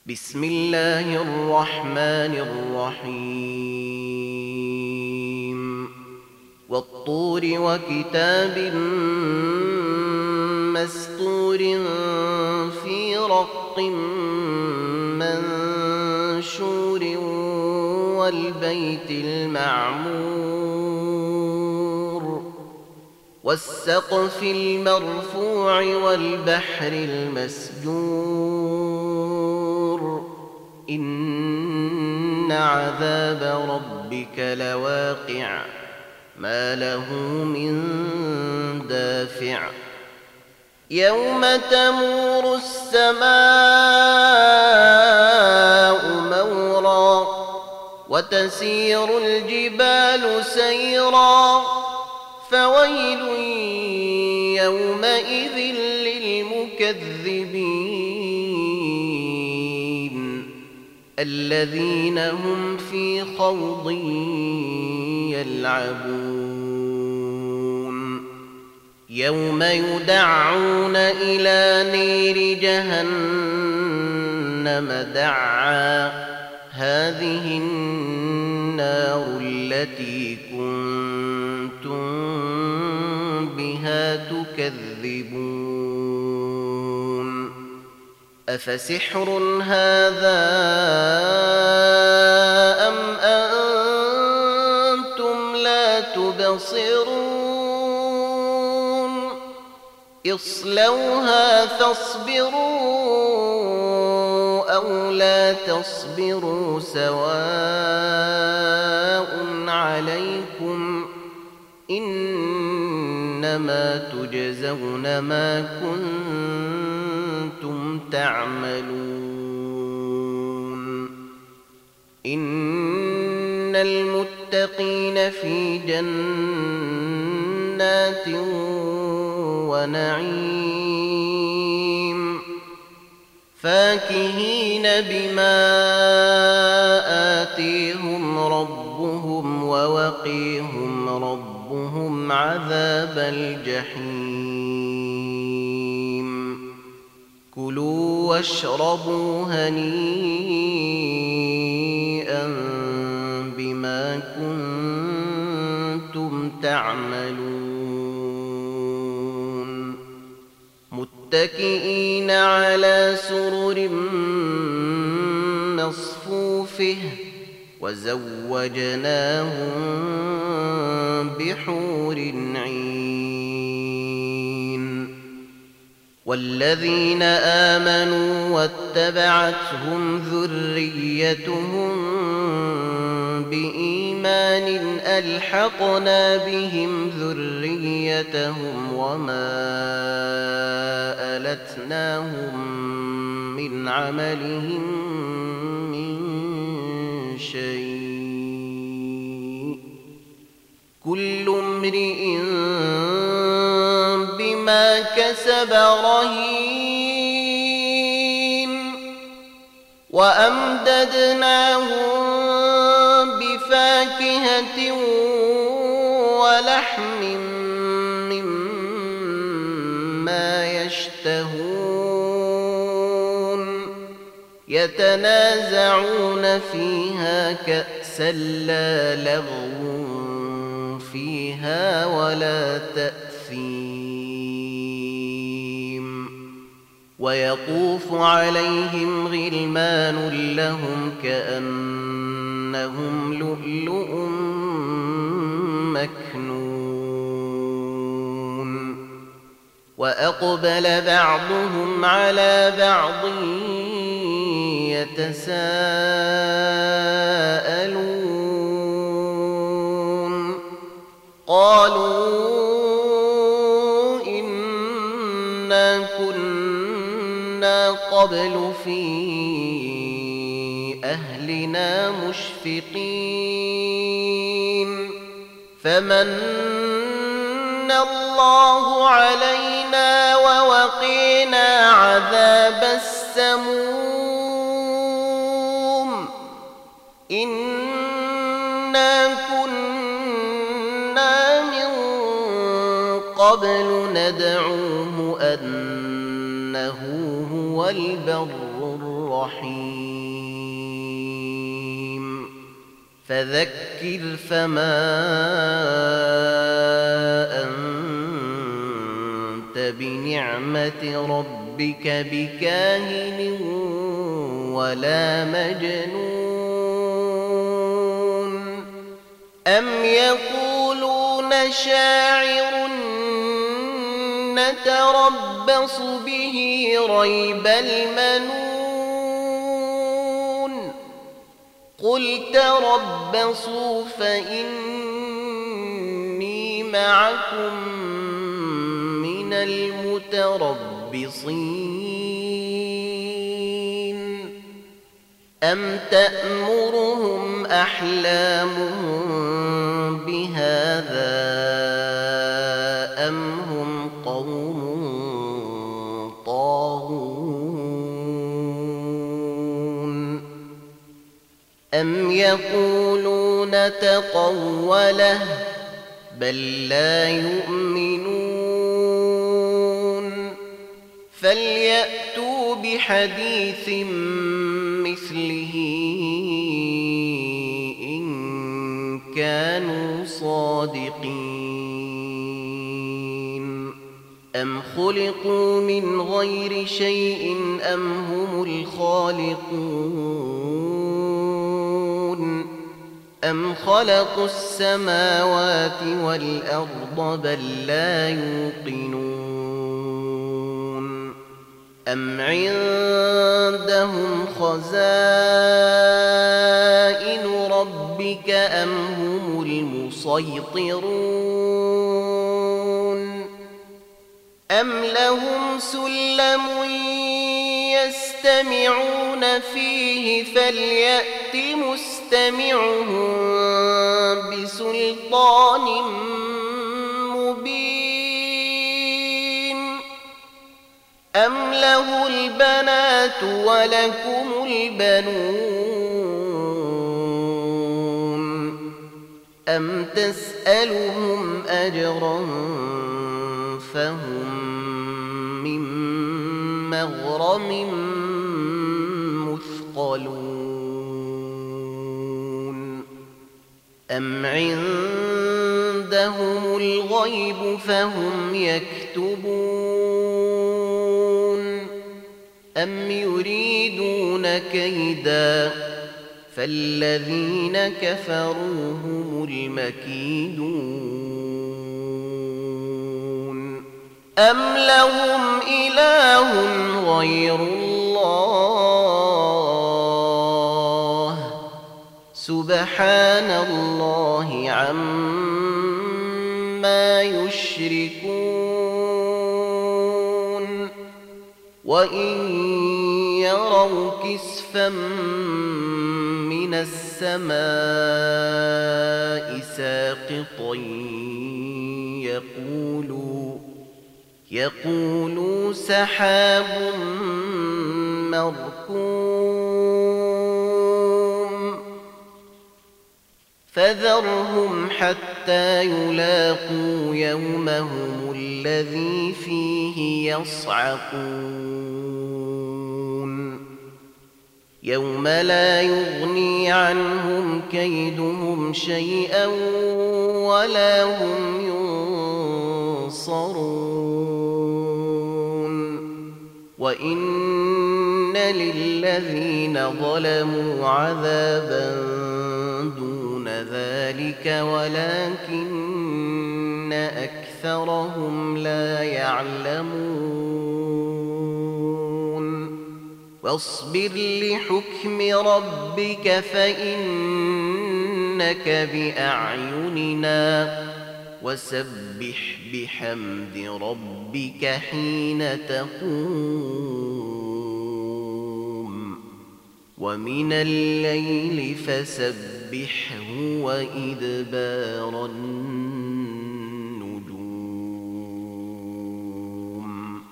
بسم الله الرحمن الرحيم والطور وكتاب مسطور في رق منشور والبيت المعمور والسقف المرفوع والبحر المسجور إن عذاب ربك لواقع ما له من دافع يوم تمور السماء مورا وتسير الجبال سيرا فويل يومئذ للمكذبين الذين هم في خوض يلعبون يوم يدعون إلى نير جهنم دعا هذه النار التي كنتم بها تكذبون أفسحر هذا أم أنتم لا تبصرون اصلوها فاصبروا أو لا تصبروا سواء عليكم إنما تجزون ما كنتم تعملون إن المتقين في جنات ونعيم فاكهين بما آتيهم ربهم ووقيهم ربهم عذاب الجحيم كلوا واشربوا هنيئا بما كنتم تعملون متكئين على سرر مصفوفه وزوجناهم بحور عين والذين آمنوا واتبعتهم ذريتهم بإيمان ألحقنا بهم ذريتهم وما ألتناهم من عملهم من شيء كل امرئ بما كسب رهين وأمددناهم بفاكهة ولحم مما يشتهون يتنازعون فيها كأسا لا لغو فيها ولا تأثيم ويطوف عليهم غلمان لهم كأنهم لؤلؤ مكنون وأقبل بعضهم على بعض يتساءلون قالوا إنا كنا قبل في أهلنا مشفقين فمن الله علينا ووقينا عذاب السموم إنا كنا من قبل ندعوه أنه هو البر الرحيم. رحيم فذكر فما أنت بنعمة ربك بكاهن ولا مجنون أم يقولون شاعر نتربص به ريب المنون قل تربصوا فإني معكم من المتربصين أم تأمرهم أحلامهم بهذا أم هم قوم طاغون أم يقولون تقوله بل لا يؤمنون فليأتوا بحديث مثله إن كانوا صادقين أم خلقوا من غير شيء أم هم الخالقون أم خلقوا السماوات والأرض بل لا يوقنون أم عندهم خزائن ربك أم هم المسيطرون أم لهم سلم يستمعون فيه فليأت مستمعهم بسلطان مبين أم له البنات ولكم البنون أم تسألهم أجرا فهم من مغرم مثقلون أم عندهم الغيب فهم يكتبون أم يريدون كيدا فالذين كفروا هم المكيدون أم لهم إله غير الله سبحان الله عما يشركون وإن يروا كسفا من السماء ساقطا يقولوا سحاب مركوم فذرهم حتى يلاقوا يومهم الذي فيه يصعقون يوم لا يغني عنهم كيدهم شيئا ولا هم ينصرون وإن للذين ظلموا عذابا دون ذلك ولكن أكثرهم لا يعلمون واصبر لحكم ربك فإنك بأعيننا وسبح بحمد ربك حين تقوم ومن الليل فسبحه وإدبار النجوم